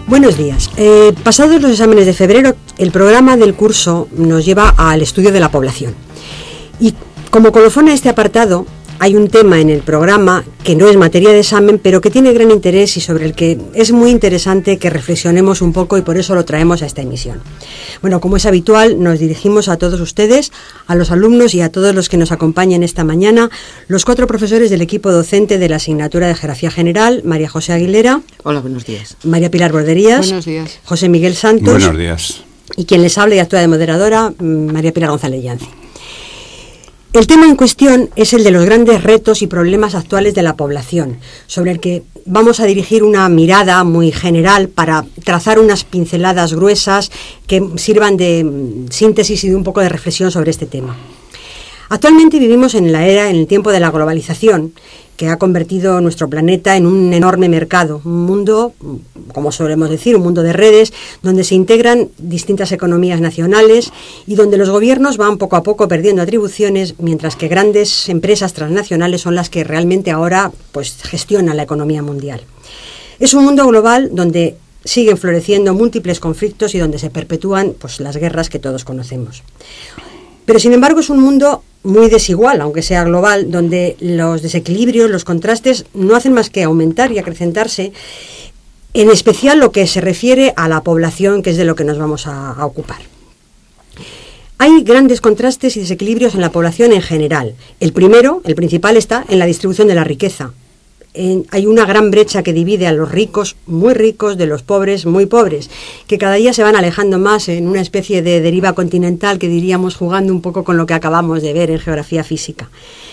Buenos días. Pasados los exámenes de febrero, el programa del curso nos lleva al estudio de la población. Y como colofón a este apartado, hay un tema en el programa que no es materia de examen, pero que tiene gran interés y sobre el que es muy interesante que reflexionemos un poco, y por eso lo traemos a esta emisión. Bueno, como es habitual, nos dirigimos a todos ustedes, a los alumnos y a todos los que nos acompañan esta mañana, los 4 profesores del equipo docente de la asignatura de Geografía General: María José Aguilera. Hola, buenos días. María Pilar Borderías. Buenos días. José Miguel Santos. Buenos días. Y quien les habla y actúa de moderadora, María Pilar González Yancy. El tema en cuestión es el de los grandes retos y problemas actuales de la población, sobre el que vamos a dirigir una mirada muy general para trazar unas pinceladas gruesas que sirvan de síntesis y de un poco de reflexión sobre este tema. Actualmente vivimos en el tiempo de la globalización, que ha convertido nuestro planeta en un enorme mercado, un mundo, como solemos decir, un mundo de redes, donde se integran distintas economías nacionales y donde los gobiernos van poco a poco perdiendo atribuciones, mientras que grandes empresas transnacionales son las que realmente ahora pues gestionan la economía mundial. Es un mundo global donde siguen floreciendo múltiples conflictos y donde se perpetúan pues las guerras que todos conocemos. Pero sin embargo es un mundo muy desigual, aunque sea global, donde los desequilibrios, los contrastes no hacen más que aumentar y acrecentarse, en especial lo que se refiere a la población, que es de lo que nos vamos a ocupar. Hay grandes contrastes y desequilibrios en la población en general. El principal está en la distribución de la riqueza. Hay una gran brecha que divide a los ricos, muy ricos, de los pobres, muy pobres, que cada día se van alejando más en una especie de deriva continental que diríamos, jugando un poco con lo que acabamos de ver en geografía física.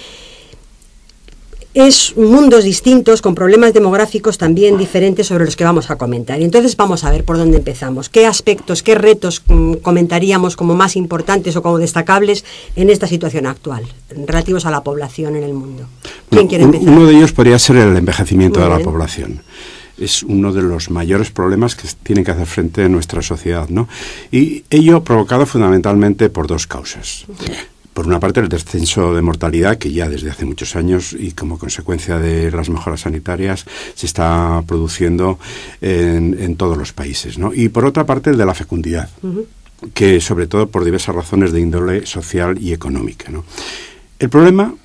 Es mundos distintos, con problemas demográficos también diferentes sobre los que vamos a comentar. Y entonces vamos a ver por dónde empezamos. ¿Qué aspectos, qué retos comentaríamos como más importantes o como destacables en esta situación actual, relativos a la población en el mundo? ¿Quién quiere empezar? Uno de ellos podría ser el envejecimiento de la población. Es uno de los mayores problemas que tiene que hacer frente a nuestra sociedad, ¿no? Y ello provocado fundamentalmente por 2 causas. Por una parte, el descenso de mortalidad, que ya desde hace muchos años y como consecuencia de las mejoras sanitarias se está produciendo en todos los países, ¿no? Y por otra parte, el de la fecundidad, que sobre todo por diversas razones de índole social y económica, ¿no? El problema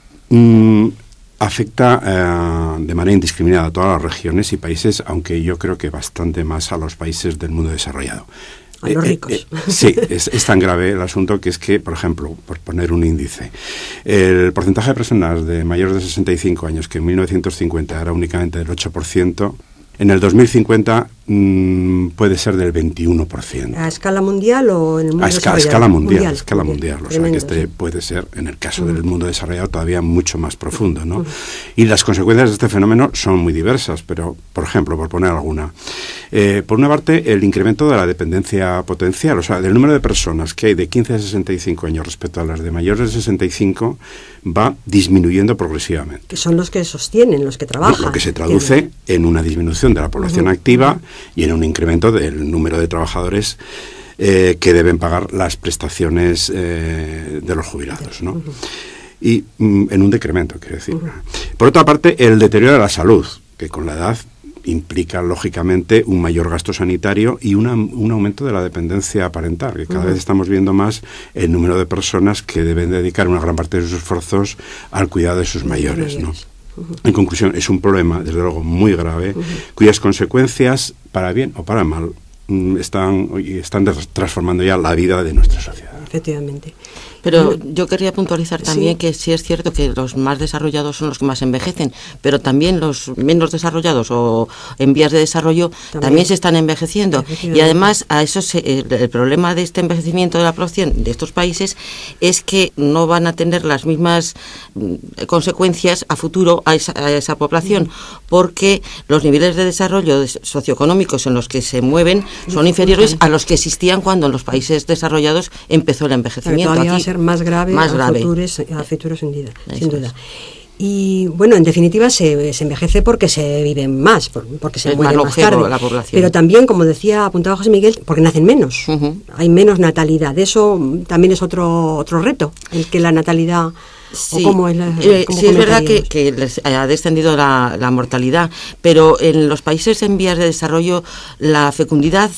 afecta de manera indiscriminada a todas las regiones y países, aunque yo creo que bastante más a los países del mundo desarrollado. A los ricos. Sí, es tan grave el asunto que es que, por ejemplo, por poner un índice, el porcentaje de personas de mayores de 65 años, que en 1950 era únicamente del 8%, en el 2050 puede ser del 21%. ¿A escala mundial o en el mundo desarrollado? A escala mundial. O sea, que sí. puede ser, en el caso del mundo desarrollado, todavía mucho más profundo, ¿no? Y las consecuencias de este fenómeno son muy diversas, pero, por ejemplo, por poner alguna. Por una parte, el incremento de la dependencia potencial, o sea, del número de personas que hay de 15 a 65 años respecto a las de mayores de 65, va disminuyendo progresivamente. Que son los que sostienen, los que trabajan. Lo que se traduce en una disminución de la población activa y en un incremento del número de trabajadores que deben pagar las prestaciones de los jubilados, ¿no? Y en un decremento, quiero decir. Por otra parte, el deterioro de la salud, que con la edad implica, lógicamente, un mayor gasto sanitario y un aumento de la dependencia parental, que cada vez estamos viendo más el número de personas que deben dedicar una gran parte de sus esfuerzos al cuidado de sus mayores, ¿no? En conclusión, es un problema, desde luego, muy grave, cuyas consecuencias, para bien o para mal, están transformando ya la vida de nuestra sociedad. Efectivamente. Pero yo quería puntualizar también que sí es cierto que los más desarrollados son los que más envejecen, pero también los menos desarrollados o en vías de desarrollo también se están envejeciendo. Y además, a eso el problema de este envejecimiento de la población de estos países es que no van a tener las mismas consecuencias a futuro a esa población, porque los niveles de desarrollo socioeconómicos en los que se mueven son inferiores a los que existían cuando en los países desarrollados empezó el envejecimiento. Todavía va a ser más grave. A futuros sin duda. Y bueno, en definitiva se envejece porque se vive más, porque se muere más tarde. La población. Pero también, como decía, apuntaba José Miguel, porque nacen menos. Hay menos natalidad. Eso también es otro reto, el que la natalidad Sí, ¿O cómo es sí es verdad que les ha descendido la mortalidad, pero en los países en vías de desarrollo la fecundidad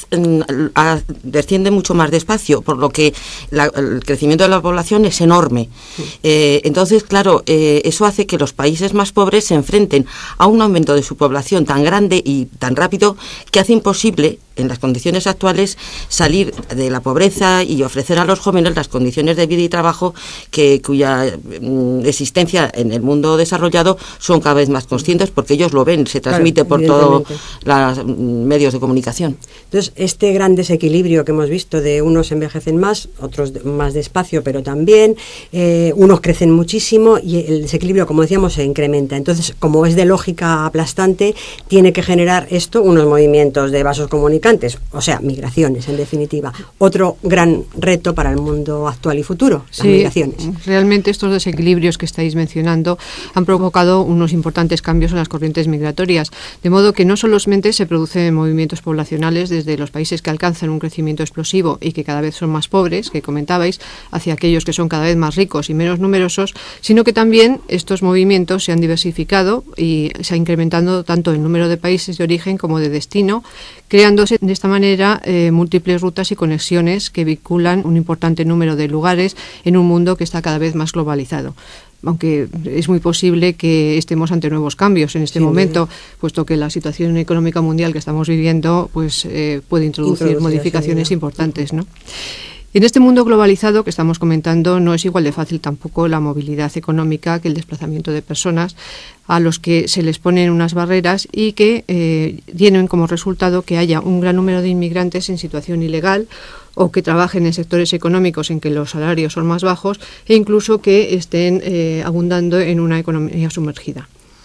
desciende mucho más despacio, por lo que el crecimiento de la población es enorme. Entonces, claro, eso hace que los países más pobres se enfrenten a un aumento de su población tan grande y tan rápido que hace imposible, en las condiciones actuales, salir de la pobreza y ofrecer a los jóvenes las condiciones de vida y trabajo cuya existencia en el mundo desarrollado son cada vez más conscientes, porque ellos lo ven, se transmite por todos los medios de comunicación. Entonces, este gran desequilibrio que hemos visto de unos envejecen más, otros más despacio, pero también unos crecen muchísimo y el desequilibrio, como decíamos, se incrementa. Entonces, como es de lógica aplastante, tiene que generar esto unos movimientos de vasos comunicantes, o sea, migraciones, en definitiva. Otro gran reto para el mundo actual y futuro, las migraciones. Realmente estos desequilibrios que estáis mencionando han provocado unos importantes cambios en las corrientes migratorias, de modo que no solamente se producen movimientos poblacionales desde los países que alcanzan un crecimiento explosivo y que cada vez son más pobres, que comentabais, hacia aquellos que son cada vez más ricos y menos numerosos, sino que también estos movimientos se han diversificado y se ha incrementado tanto el número de países de origen como de destino, creándose de esta manera múltiples rutas y conexiones que vinculan un importante número de lugares en un mundo que está cada vez más globalizado. Aunque es muy posible que estemos ante nuevos cambios en este momento, puesto que la situación económica mundial que estamos viviendo pues puede introducir modificaciones importantes, ¿no? En este mundo globalizado que estamos comentando no es igual de fácil tampoco la movilidad económica que el desplazamiento de personas, a los que se les ponen unas barreras y que tienen como resultado que haya un gran número de inmigrantes en situación ilegal o que trabajen en sectores económicos en que los salarios son más bajos e incluso que estén abundando en una economía sumergida.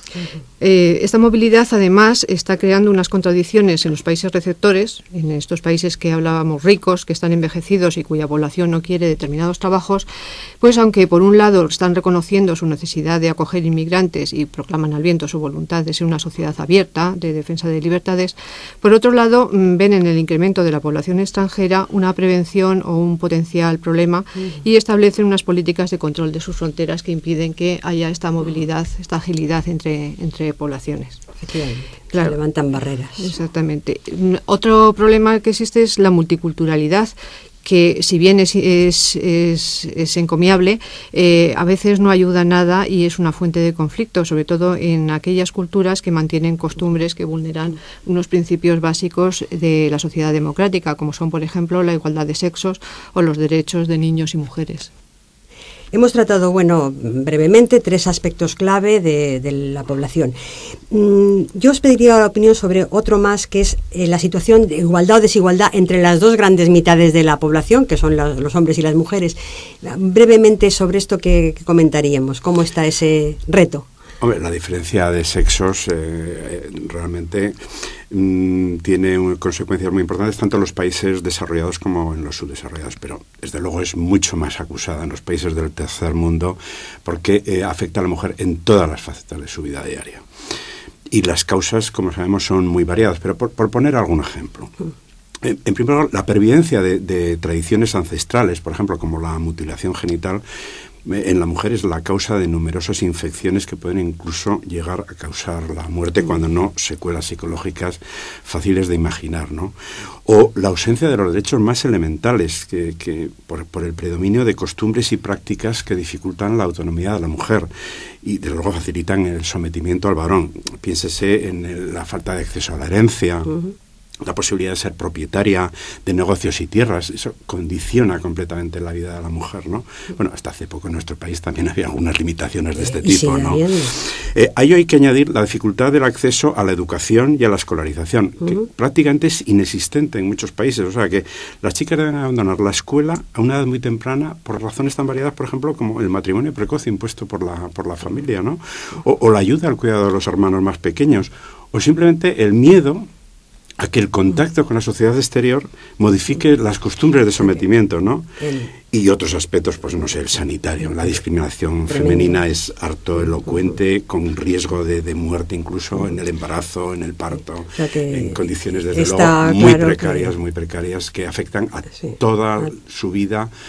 Esta movilidad además está creando unas contradicciones en los países receptores, en estos países que hablábamos ricos, que están envejecidos y cuya población no quiere determinados trabajos, pues aunque por un lado están reconociendo su necesidad de acoger inmigrantes y proclaman al viento su voluntad de ser una sociedad abierta, de defensa de libertades, por otro lado ven en el incremento de la población extranjera una prevención o un potencial problema y establecen unas políticas de control de sus fronteras que impiden que haya esta movilidad, esta agilidad entre poblaciones. Efectivamente, claro. Se levantan barreras. Exactamente. Otro problema que existe es la multiculturalidad, que si bien es encomiable, a veces no ayuda nada y es una fuente de conflicto, sobre todo en aquellas culturas que mantienen costumbres que vulneran unos principios básicos de la sociedad democrática, como son, por ejemplo, la igualdad de sexos o los derechos de niños y mujeres. Hemos tratado, brevemente, 3 aspectos clave de la población. Yo os pediría la opinión sobre otro más, que es la situación de igualdad o desigualdad entre las dos grandes mitades de la población, que son los hombres y las mujeres. Brevemente sobre esto, ¿qué comentaríamos? ¿Cómo está ese reto? Hombre, la diferencia de sexos realmente tiene consecuencias muy importantes tanto en los países desarrollados como en los subdesarrollados, pero desde luego es mucho más acusada en los países del tercer mundo porque afecta a la mujer en todas las facetas de su vida diaria. Y las causas, como sabemos, son muy variadas, pero por poner algún ejemplo. En primer lugar, la pervivencia de tradiciones ancestrales, por ejemplo, como la mutilación genital, en la mujer es la causa de numerosas infecciones que pueden incluso llegar a causar la muerte, cuando no secuelas psicológicas fáciles de imaginar, ¿no? O la ausencia de los derechos más elementales, que por el predominio de costumbres y prácticas que dificultan la autonomía de la mujer y desde luego facilitan el sometimiento al varón. Piénsese en la falta de acceso a la herencia, la posibilidad de ser propietaria de negocios y tierras. Eso condiciona completamente la vida de la mujer, ¿no? Bueno, hasta hace poco en nuestro país también había algunas limitaciones de este tipo, ¿no? A ello hay que añadir la dificultad del acceso a la educación y a la escolarización, que prácticamente es inexistente en muchos países. O sea que las chicas deben abandonar la escuela a una edad muy temprana por razones tan variadas, por ejemplo, como el matrimonio precoz impuesto por la familia, ¿no? O la ayuda al cuidado de los hermanos más pequeños, o simplemente el miedo a que el contacto con la sociedad exterior modifique las costumbres de sometimiento, ¿no? Y otros aspectos, pues no sé, el sanitario. La discriminación femenina es harto elocuente, con riesgo de muerte incluso en el embarazo, en el parto, o sea en condiciones desde luego muy precarias, que afectan a toda su vida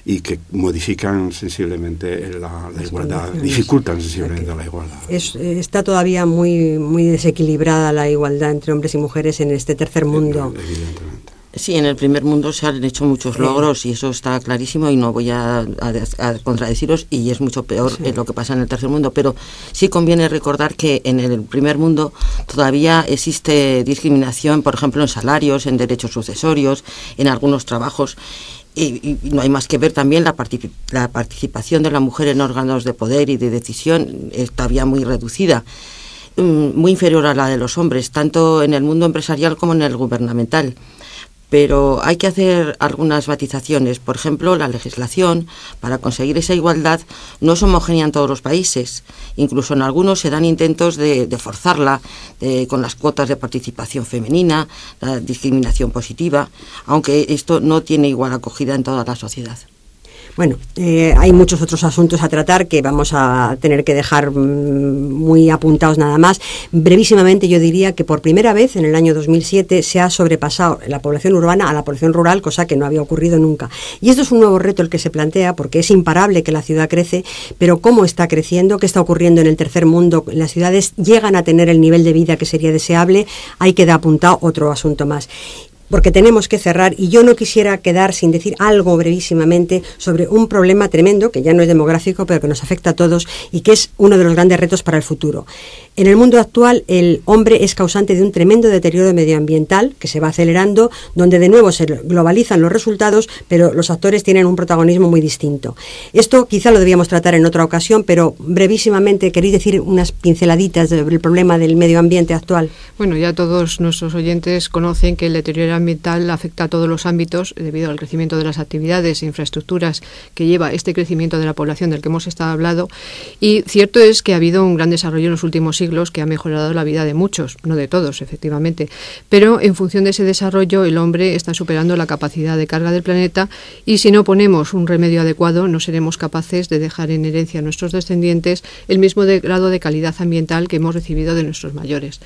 y que modifican sensiblemente la igualdad, dificultan sensiblemente la igualdad. Está todavía muy desequilibrada la igualdad entre hombres y mujeres en este tercer mundo. Evidentemente. Sí, en el primer mundo se han hecho muchos logros y eso está clarísimo y no voy a contradeciros, y es mucho peor lo que pasa en el tercer mundo, pero sí conviene recordar que en el primer mundo todavía existe discriminación, por ejemplo, en salarios, en derechos sucesorios, en algunos trabajos. Y no hay más que ver también la participación de la mujer en órganos de poder y de decisión es todavía muy reducida, muy inferior a la de los hombres, tanto en el mundo empresarial como en el gubernamental. Pero hay que hacer algunas matizaciones. Por ejemplo, la legislación para conseguir esa igualdad no es homogénea en todos los países. Incluso en algunos se dan intentos de forzarla con las cuotas de participación femenina, la discriminación positiva, aunque esto no tiene igual acogida en toda la sociedad. Bueno, hay muchos otros asuntos a tratar que vamos a tener que dejar muy apuntados nada más. Brevísimamente yo diría que por primera vez en el año 2007 se ha sobrepasado la población urbana a la población rural, cosa que no había ocurrido nunca. Y esto es un nuevo reto el que se plantea, porque es imparable que la ciudad crece, pero ¿cómo está creciendo? ¿Qué está ocurriendo en el tercer mundo? ¿Las ciudades llegan a tener el nivel de vida que sería deseable? Ahí queda apuntado otro asunto más. Porque tenemos que cerrar, y yo no quisiera quedar sin decir algo brevísimamente sobre un problema tremendo, que ya no es demográfico, pero que nos afecta a todos y que es uno de los grandes retos para el futuro. En el mundo actual, el hombre es causante de un tremendo deterioro medioambiental que se va acelerando, donde de nuevo se globalizan los resultados, pero los actores tienen un protagonismo muy distinto. Esto quizá lo debíamos tratar en otra ocasión, pero brevísimamente, ¿queréis decir unas pinceladitas del problema del medio ambiente actual? Bueno, ya todos nuestros oyentes conocen que el deterioro ambiental afecta a todos los ámbitos debido al crecimiento de las actividades e infraestructuras que lleva este crecimiento de la población del que hemos estado hablando, y cierto es que ha habido un gran desarrollo en los últimos siglos que ha mejorado la vida de muchos, no de todos, efectivamente, pero en función de ese desarrollo el hombre está superando la capacidad de carga del planeta, y si no ponemos un remedio adecuado no seremos capaces de dejar en herencia a nuestros descendientes el mismo grado de calidad ambiental que hemos recibido de nuestros mayores.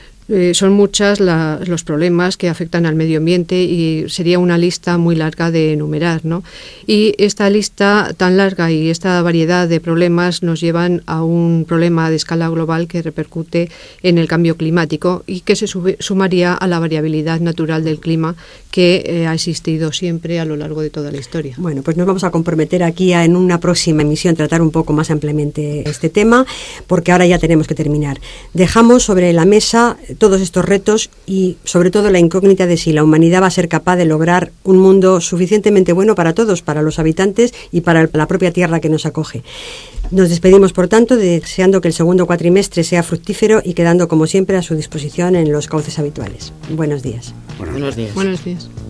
Son muchos los problemas que afectan al medio ambiente y sería una lista muy larga de enumerar, ¿no? Y esta lista tan larga y esta variedad de problemas nos llevan a un problema de escala global que repercute en el cambio climático y que se sumaría a la variabilidad natural del clima que ha existido siempre a lo largo de toda la historia. Bueno, pues nos vamos a comprometer aquí en una próxima emisión tratar un poco más ampliamente este tema, porque ahora ya tenemos que terminar. Dejamos sobre la mesa todos estos retos y sobre todo la incógnita de si la humanidad va a ser capaz de lograr un mundo suficientemente bueno para todos, para los habitantes y para la propia tierra que nos acoge. Nos despedimos, por tanto, deseando que el segundo cuatrimestre sea fructífero y quedando, como siempre, a su disposición en los cauces habituales. Buenos días. Buenos días. Buenos días.